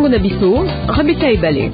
sango na biso, Rabika Ebale.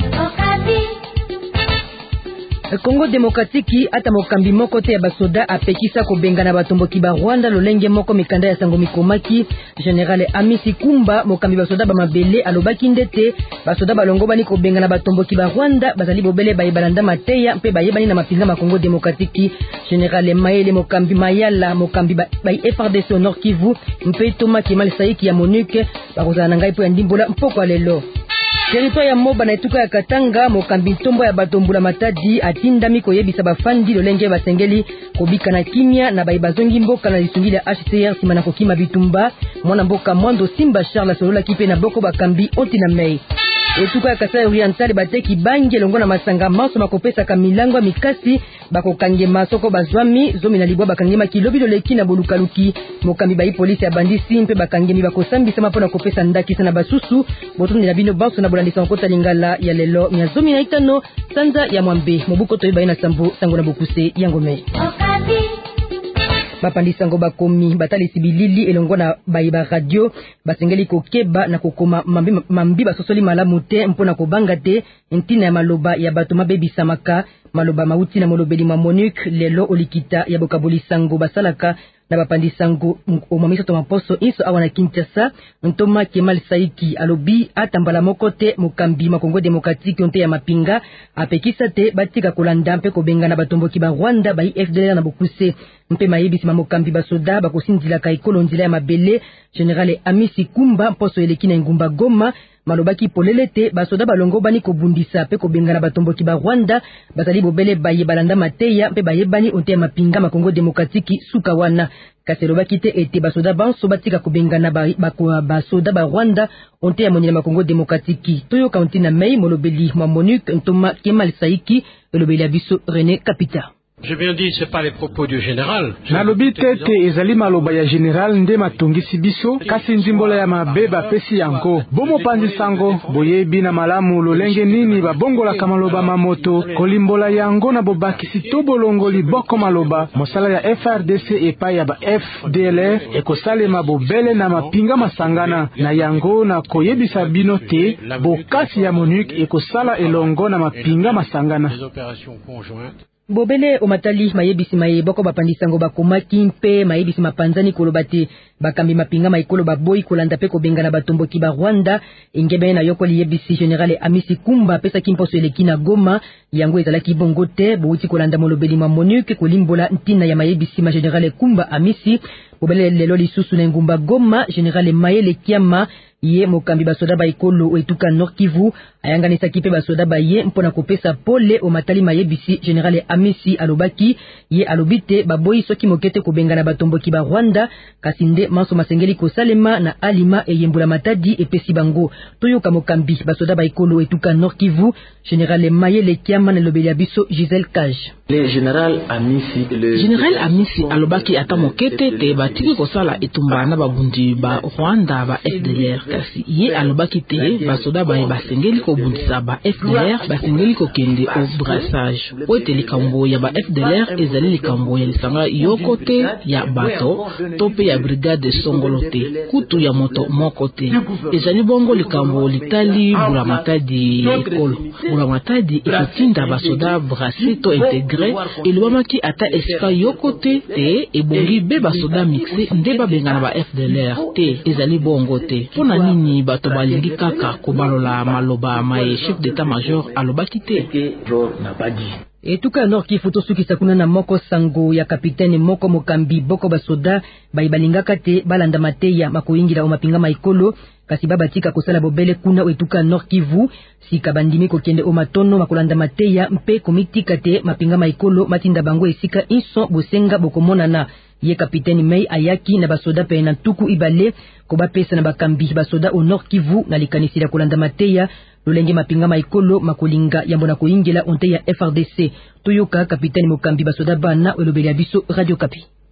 Congo Demokratiki ata mokambi moko te ya basoda apekisa kobenga na batomboki ba Rwanda lolenge moko mikanda ya sango mikomaki. General Amisi Kumba mokambi basoda ba mabele alobaki ndete basoda balongo bani kobenga na batomboki ba Rwanda bazali bobele bayebalanda mateya mpe bayebani na mapinga ma Congo Demokratiki. General Maele mokambi Mayala mokambi ba FRDC au Nord Kivu mpe Thomas Kemal Saiki ya MONUC bakozala na ngai po ya ndimbola mpoko lelo. Territoire ya Moba na etuka ya Katanga mokambi ntombo ya batombula matadi atindami koyebisa bafandi lolenge basengeli kobika na kimia na bazongi mboka na lisungili ya HCR sima na kokima bitumba mwana mboka Mwando Simba Charles solola kipe na boko bakambi ontina mei. Etuka ya Kasai Oriental bateki bangi longo na masanga maso makopesa kamilango mikasi bakokange masoko bazwami zomi na libwa bakangema kilobi loleki na bolukaluki mokambi bai polisi ya bandisi mpe bakangemi bakosambisa mapona kopesa ndakisa na basusu botondi na bino banso na bolandisa nkota lingala ya lelo nya zomi na itano sanza ya mwambe mobuko toyeba ina sambo sango na bokuse yangome bapandisa ngo bakomi batalisi bilili elongo na bayiba radio basengeli kokeba na kokoma mambi basosoli malamu te mpona kobanga te ntina ya maloba ya bato mabebisamaka maloba mauti na molobeli ma MONUC lelo olikita ya bokabolisango basalaka na bapandisango omamisa to maposo inso awana Kinshasa. Ntoma Kemal Saiki alobi atambala moko te mokambi ma Congo Demokratiki onte ya mapinga apekisa te batika kolanda mpe kobenga na batomboki ba Rwanda ba FDLR na bokuse mpe mayebisi ma mokambi basoda bakosindila ka ekolo ndila ya mabele. General Amisi Kumba poso eleki na ngumba Goma malobaki polele te basoda balongo bani kobundisa pe kobenga na batomboki ba Rwanda bazali bobele bayebalanda mateya mpe bayebani onte ya mapinga ma Congo Demokratiki suka wana kasi lobaki te ete basoda banso batika kobenga na basoda ba Rwanda onte ya monyela ma Congo Demokratiki toyo kaunti na mei molobeli ma MONUC Ntoma Kemal Saiki elobeli abiso René Kapita. J'ai bien dit, c'est pas les propos du général. Nalobi tete ezali maloba ya général nde matongisi biso kasi nzimbola ya mabeba pesi yango bomo pandisango boyebi na malamu lolenge nini babongolaka maloba mamoto kolimbola yango na bobakisi to bolongoli boko maloba mosala ya FRDC epai ya ba FDLR ekosalema bobele na mapinga masangana na yango na koyebisa bino te bokasi ya MONUC ekosala elongo na mapinga masangana. Bobele omatali mayebisi mayeboko bapandisango bakomaki mpe mayebisi mapanzani kolobate bakambi mapinga maikolo baboyi kolanda pe kobenga na batomboki ba Rwanda engebe na yokoli yebisi General Amisi Kumba pesa kimposo eleki na Goma yango ezalaki bongo te bouti kolanda molobeli ma MONUC kolimbola ntina ya mayebisi ma General Kumba Amisi. Bobele lelo lisusu na ngumba Goma General Mayele Kiama ye mokambi basoda ba ekolo etuka Nord Kivu ayanganisa kipe basoda ba ye mpona kopesa pole o matali mayebisi General Amisi alobaki ye alobite baboyi soki mokete kobenga na batomboki ba Rwanda kasinde manso masengeli kosalema na alima eyembula matadi epesi bango toyoka mokambi basoda ba ekolo etuka Nord Kivu General Mayele Kiama na lobeli abiso Giselle Cage. General Amisi alobaki ata mokete te batiki kosala etumba na babundi ba Rwanda ba FDLR kasi ye alobaki te basoda ba basengeli kobundisa ba FDLR basengeli kokende au brassage po ete likambo ya ba FDLR ezali likambo ya lisanga yoko te ya bato tope ya brigade songolo te kutu ya moto moko te ezali bongo likambo litali bula matadi ekolo bula matadi ekotinda basoda brassé to intégré elobamaki ata esika yoko te ebongi be basoda mixe nde babengana ba FDLR te ezali bongo te pona nini bato balingi kaka kobalola maloba maye chef d'état-major alobaki te. Etuka Nord Kivu tosukisa kuna na moko sango ya kapitene moko mokambi boko basoda bayibalingaka te balanda mateya makoyingila omapinga maikolo kasi babatika kosala bobele kuna etuka Nord Kivu sika bandimi kokende omatono makolanda mateya mpe komitika te mapinga maikolo matinda bango esika inso bosenga bokomonana ye kapitene Mei ayaki na basoda pe na tuku ibale kobapesa na bakambi basoda au Nord Kivu na likanisi la kolanda mateya lolenge mapinga maikolo makolinga yambo na koyingela onte ya FRDC toyoka kapitene mokambi basoda bana elobeli abiso Radio Kapi.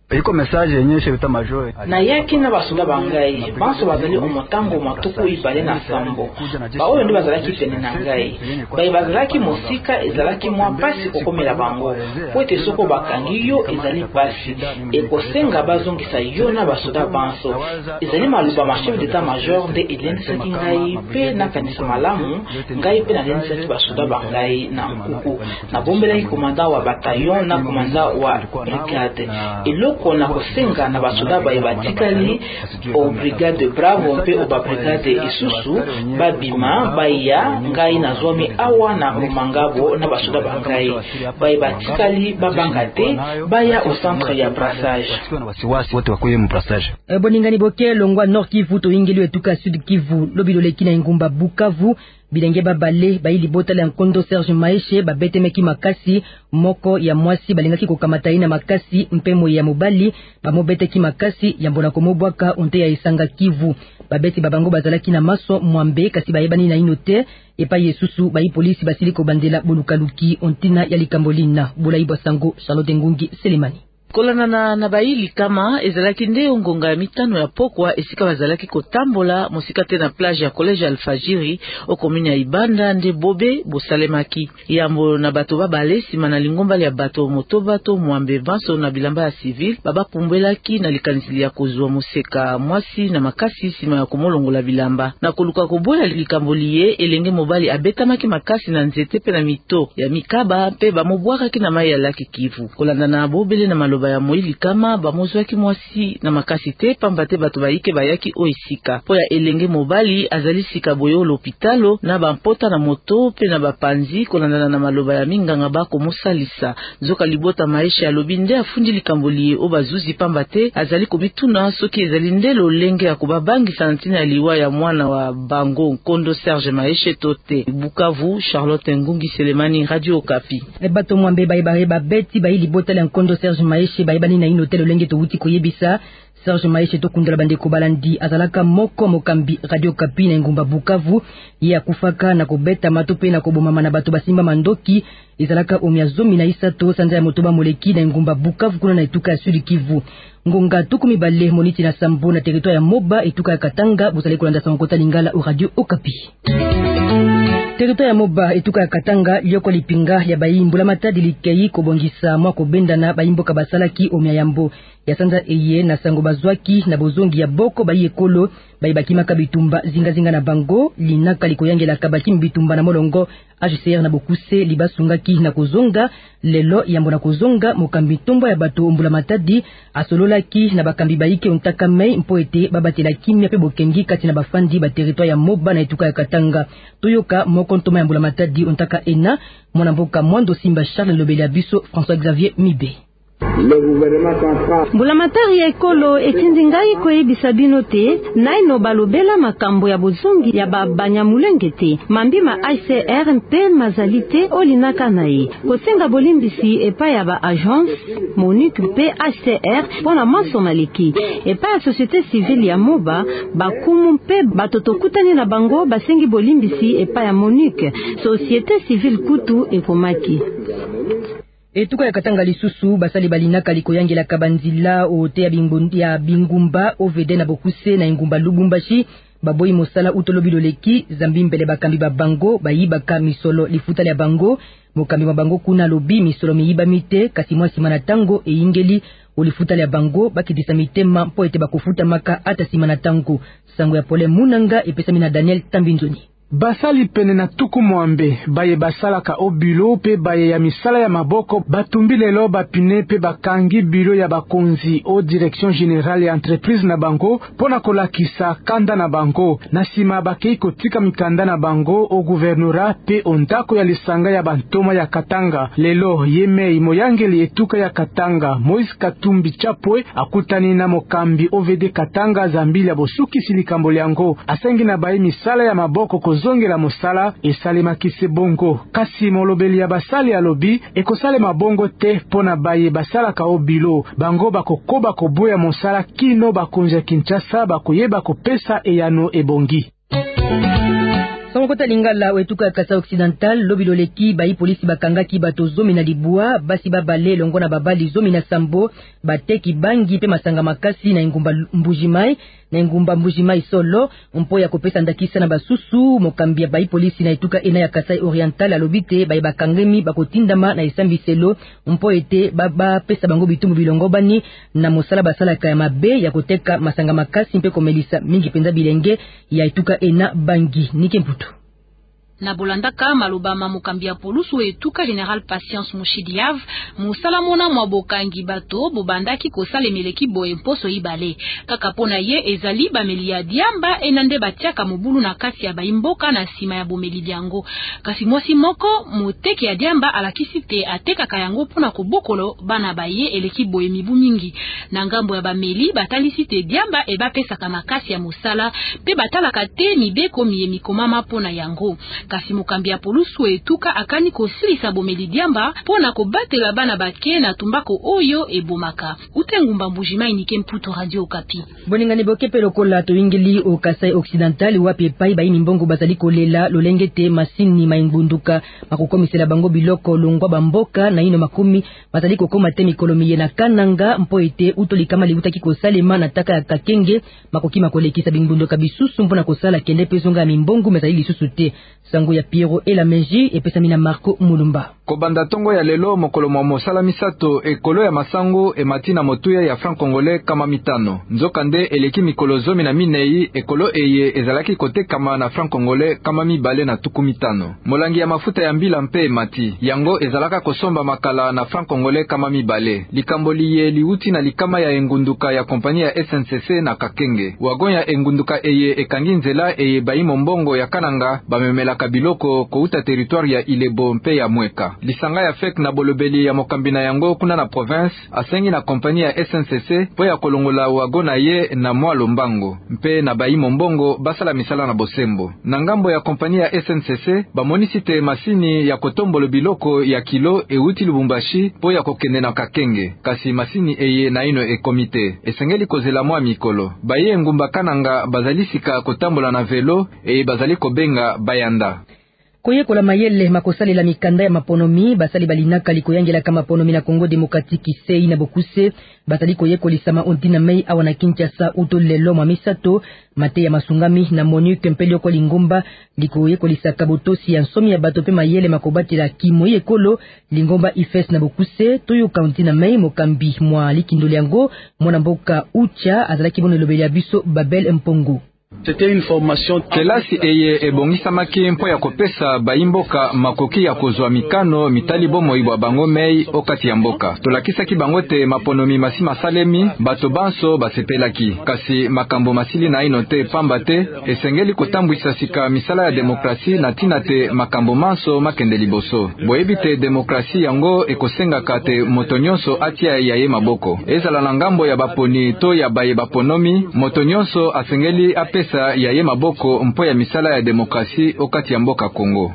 iko message yenyeshe bita major na yaki na basoda bangai banso bazali omotango matuku ibale na sambo ba oyo ndi bazalaki pene na ngai bai bazalaki mosika ezalaki mwa pasi kokomela bango po ete soko bakangi yo ezali pasi ekosenga bazongisa yo na basoda banso ezali maluba ma chef d'état major de elendisaki ngai pe na kanisa malamu ngai pe na lendisaki basoda bangai na nkuku na bombelaki komanda wa bataillon na komanda wa brigade eloko na kosenga na basoda baye batikali o brigade bravo mpe o ba brigade isusu babima baya ngai na zomi awa na rumangabo na basoda bangai baye batikali babanga te baya au centre ya brassage wote wakuye mu brassage boningani boke longwa Nord Kivu to ingeli etuka Sud Kivu lobilo lekina ngumba Bukavu bilenge babale baili botala nkondo Serge Maeshe babetemeki makasi moko ya mwasi balingaki kokamata ina makasi mpemo ya mobali bamobeteki makasi ya mbona komobwaka onte ya Isanga Kivu babeti babango bazalaki na maso mwambe kasi bayebani na inote epa yesusu bayi polisi basili ko bandela bolukaluki ontina ya likambolina bolai basango Charlotte Ngungi Selemani kolana na baili kama ezalaki nde ngonga ya mitano ya pokwa esika bazalaki kotambola mosika te na plage ya collège Alfajiri o commune ya Ibanda nde bobe bosalemaki yambo na bato babale sima na lingomba ya bato motoba to mwambe banso na bilamba ya civil baba pumbelaki na likanisi ya kozwa moseka mwasi na makasi sima ya komolongola bilamba na koluka koboya likamboliye elenge mobali abetamaki makasi na nzete pe na mito ya mikaba pe bamobwakaki na mai ya Laki Kivu kolanda na bobele na maloba ya moili kama bamozwaki mwasi na makasi te pamba te bato bayike bayaki o esika po ya elenge mobali azali sika boyo l'hôpitalo na bampota na moto pe na bapanzi kolandana na maloba ya minganga bako mosalisa nzoka libota Maeshe ya lobi nde afundi likamboliye o bazuzi pamba te azali komituna soki ezali nde lolenge ya kobabangisa ntina ya liwa ya mwana wa bango nkondo Serge Maeshe tote Bukavu Charlotte Ngungi Selemani Radio Okapi bato mwambe bayeba beti baili botala nkondo Serge Maeshe bayebani na ino telo lenge to wuti koyebisa Serge Maeshe to kundala bandeko balandi azalaka moko mokambi Radio Okapi na ngumba Bukavu ya kufaka na kobeta matope na koboma na bato basimba mandoki izalaka omiazomi na isato sanza ya motoba moleki na ngumba Bukavu kuna na etuka ya Sud Kivu ngonga tukumi bale moniti na sambo na territoire ya Moba etuka ya Katanga bozali kolanda sankota lingala au Radio Okapi territoire ya Moba etuka ya Katanga lioko lipinga ya bayimbula matadi likei kobongisa mwa kobendana bayimboka basalaki omya yambo ya sanza eye na sango bazwaki na bozongi ya boko bayi ekolo bayibaki makabitumba zinga na bango linaka likoyangela kabaki mbitumba na molongo HCR na bokuse libasungaki na kozonga lelo yambo na kozonga mokambi tombo ya bato ombula matadi asololaki na bakambi bayike ontaka mei mpoete babatela kimia pe bokengi kati na bafandi ba territoire ya Moba na etuka ya Katanga toyoka mokontoma ya mbula matadi ontaka ena mwana mboka Mwando Simba Charles Lobele Abiso François Xavier Mibe mbulamatari ya ekolo etindi ngai koyebisa bino te naino balobela makambo ya bozongi ya babanyamulenge te mambima ICR mpe mazali te olinaka na ye kosenga bolimbisi epai ya ba agence MONUC mpe HCR mpona maso maleki epai ya société civile ya Moba bakumu mpe bato tokutani na bango basengi bolimbisi epai ya MONUC société civile kutu ekomaki etuka ya Katanga lisusu basali balinaka likoyangela kabanzila ote ya bingumba ovede na bokuse na ngumba Lubumbashi baboyi mosala utolobilo leki zambi mbele bakambi babango bayibaka misolo lifuta ya bango mokambi mabango kuna lobi misolo miyiba mite kasi mwasi mana tango eingeli olifuta ya bango bakidisa mitema mpo ete bakofuta maka ata simana tango sango ya pole munanga epesami na Daniel Tambinzoni basali pene na tuku mwambe baye basalaka o bilo pe baye ya misala ya maboko batumbi lelo bapine pe bakangi bilo ya bakonzi o direction générale ya entreprise na bango pona kolakisa kanda na bango na sima bakei kotika mikanda na bango o gouvernorat pe ondako ya lisanga ya bantoma ya Katanga lelo yemei moyangeli etuka ya Katanga Moise Katumbi Chapwe akutani na mokambi OVD Katanga zambili ya bosuki silikambo liango asengi na baye misala ya maboko zongela mosala esalemaki se bongo kasi molobeli ya basali ya lobi ekosalema bongo te pona baye basalaka o bilo bango bakokoba koboya mosala kino bakonja Kinshasa bakoyeba kopesa eyano ebongi Songokota Lingala wetuka Kasa Occidental lobilo leki bai polisi bakangaki bato zomi na libua basi babale longo na babali zomi na sambo bateki bangi pe masanga makasi na ngumba Mbujimai solo mpo ya kopesa ndakisa na basusu mokambia bai polisi na etuka ena ya Kasai Oriental alobite bai bakangemi bakotindama na esambi selo mpo ete baba pesa bango bitumbu bilongo bani na mosala basala ka mabe ya koteka masanga makasi mpe komelisa mingi penza bilenge ya etuka ena bangi Nike Mputu na bolandaka malobama mokambia polusu etuka General Patience Mushidiav musala mona mwa bokangi bato bobandaki kosala meleki boye mposo ibale kaka pona ye ezali bameli ya diamba enande batiaka mobulu na kasi ya baimboka na sima ya bomeli diango kasi mwasi moko moteke ya diamba alakisi te atekaka yango pona kobokolo bana baye eleki boye mibu mingi na ngambo ya bameli batalisi te diamba ebapesaka makasi ya mosala pe batalaka te mibeko miye mikomama pona yango kasi mokambia polusu etuka akani kosilisa bomeli diamba pona kobatela bana bake na tumbako oyo ebomaka utengumba Mbujimai Nike Mputu Radio Okapi boningani bokepe lokola toingeli o Kasai Occidental wapi epai bai mimbongo bazali kolela lolengete masini maingbunduka makokomisela bango biloko longwa bamboka na ino makumi bazali kokoma te mikolo miye na kananga mpo ete utolikama liutaki kosalema na taka ya kakenge makoki makolekisa bingbunduka bisusu mpona kosala kende pezonga ya mimbongo mezali lisusu te sango ya Piero et la Meji epesami na Marco Mulumba kobanda tongo ya lelo mokolo mwa mosala misato ekolo ya masango ematina motuya ya franc congolais kama mitano nzokande eleki mikolo zomi na minei ekolo eye ezalaki kotekama na franc congolais kama mibale na tuku mitano molangi ya mafuta ya mbila mpe emati yango ezalaka kosomba makala na franc congolais kama mibale likambo liye liuti na likama ya engunduka ya kompani ya SNCC na Kakenge wagon ya engunduka eye ekangi nzela eye baimo mbongo ya kananga bamemelaka biloko kouta territoire ya Ilebo mpe ya Mweka lisanga ya fek na bolobeli ya mokambina yango kuna na province asengi na kompani ya SNCC po ya kolongola wagona ye na mwalo mbango mpe na baimo mbongo basala misala na bosembo na ngambo ya kompani ya SNCC bamonisi te masini ya kotombolo biloko ya kilo euti Lubumbashi po ya kokende na Kakenge kasi masini eye na ino ekomite esengeli kozela mwa mikolo baye ngumba kananga bazalisika kotambola na velo eye bazali kobenga bayanda koyekola mayele makosalela mikanda ya maponomi basali balinaka likoyangela kama maponomi na Kongo Demokratiki sei na bokuse basali koyekolisama ontina mei awa na Kinshasa uto lelo mwa misato mate ya masungami na Monique Mpelio ko lingomba likoyekolisa kabotosi ya nsomi ya bato pe mayele makobatela kimoyi ekolo lingomba ifes na bokuse toyo kauntina mei mokambi mwa likindoli yango mwana mboka ucha azalaki bono lobeli ya biso Babel Mpongo C'était une formation kelasi eye ebongisamaki mpo ya kopesa baimboka makoki ya kozwa mikano mitali bomo ibwa bango mei okati ya mboka tolakisaki bango te maponomi masi masalemi bato banso basepelaki kasi makambo masili na ino te pamba te esengeli kotambwisa sika misala ya demokrasi na tina te makambo manso makende liboso boyebi te demokrasi yango ekosengaka te moto nyonso atia ya ye maboko ezala na ngambo ya baponi to ya baye baponomi moto nyonso asengeli pesa ya ye maboko mpo ya misala ya demokrasi okati ya mboka Kongo.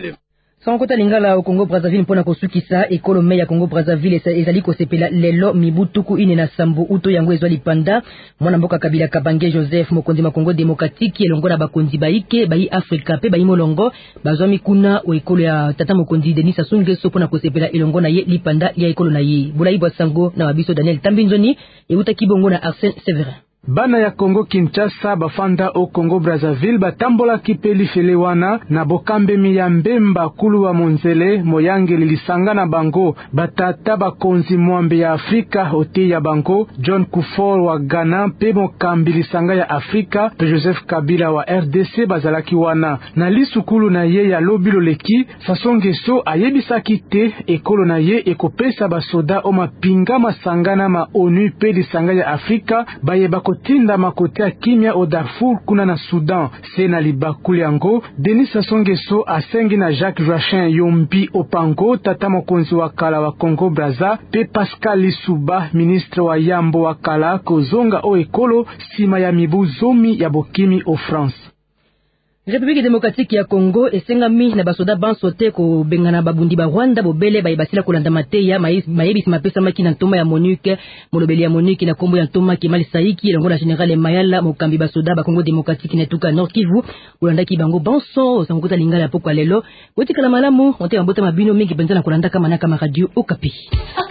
Sankota Lingala au Congo Brazzaville mpona kosukisa ekolo me ya Congo Brazzaville ezali kosepela lelo mibutuku ine na sambu uto yango ezwali panda mwana mboka Kabila Kabange Joseph mokonzi ma Congo Demokratiki elongo na bakonzi baike bai Afrika pe bai molongo bazwami kuna o ekolo ya tata mokonzi Denis Sassou Nguesso mpona kosepela elongo na ye lipanda ya ekolo na ye Bulayi bwa sango na wabiso Daniel Tambinzoni euta kibongo na Arsène Severin bana ya Kongo Kinshasa bafanda o Congo Brazzaville batambola kipeli felewana na bokambemi ya mbemba kulu wa monzele moyangeli lisanga na bango batata bakonzi mwambe ya Afrika oti ya bango John Kufuor wa Ghana pe mokambi lisanga ya Afrika pe Joseph Kabila wa RDC bazalaki wana na lisukulu na ye ya lobilo leki Sassou Nguesso ayebisaki te ekolo na ye ekopesa basoda o mapinga masangana ma ONU pe lisanga ya Afrika baye kotinda makote ya kimia o Darfur kuna na Sudan sena libakuli yango Denis Sassou Nguesso asengi na Jacques Joachim Yombi Opango tata mokonzi wa kala wa Congo Brazza pe Pascal Lissouba ministre wa yambo wa kala kozonga o ekolo sima ya mibu zomi ya bokimi o France. République démocratique ya Congo esengami na basoda bansote ko bengana babundi ba Rwanda bobele bayebasila kolanda mateya mayebisi mapesa maki na ntoma ya Monique molobeli ya Monique na kombo ya ntoma Kemal Saiki elongo na général Mayala mokambi basoda ba Congo démocratique na tuka Nord Kivu kolanda ki bango banso sangokuta lingala poko lelo kotikala malamu onte mabota mabino mingi penza na kolanda kama na kama radio Okapi.